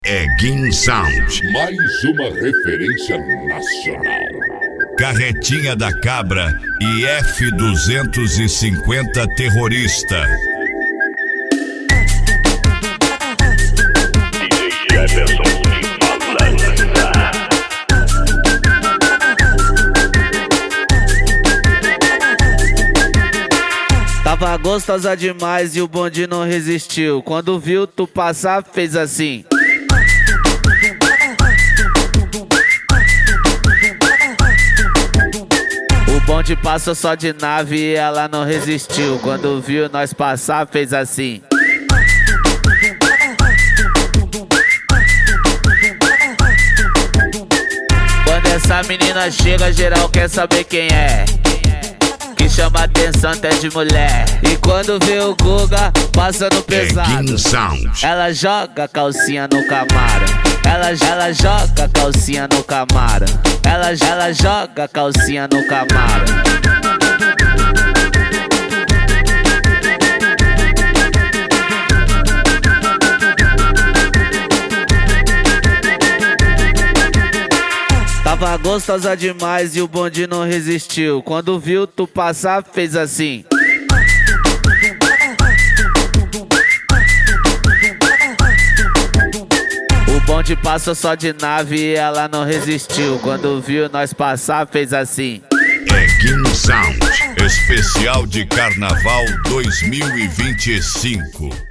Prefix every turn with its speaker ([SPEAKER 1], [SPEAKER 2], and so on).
[SPEAKER 1] Egin Sound.
[SPEAKER 2] Mais uma referência nacional.
[SPEAKER 1] Carretinha da Cabra e F-250 Terrorista.
[SPEAKER 3] Tava gostosa demais e o bonde não resistiu. Quando viu tu passar, fez assim. O bonde passou só de nave e ela não resistiu. Quando viu nós passar, fez assim. Quando essa menina chega, geral quer saber quem é. Que chama atenção até de mulher. E quando vê o Guga passando pesado, ela joga a calcinha no Camaro. Ela joga a calcinha no Camaro. Ela joga a calcinha no Camaro. Tava gostosa demais e o bonde não resistiu. Quando viu tu passar, fez assim. O bonde passou só de nave e ela não resistiu. Quando viu nós passar, fez assim.
[SPEAKER 1] Egin Sound, especial de Carnaval 2025.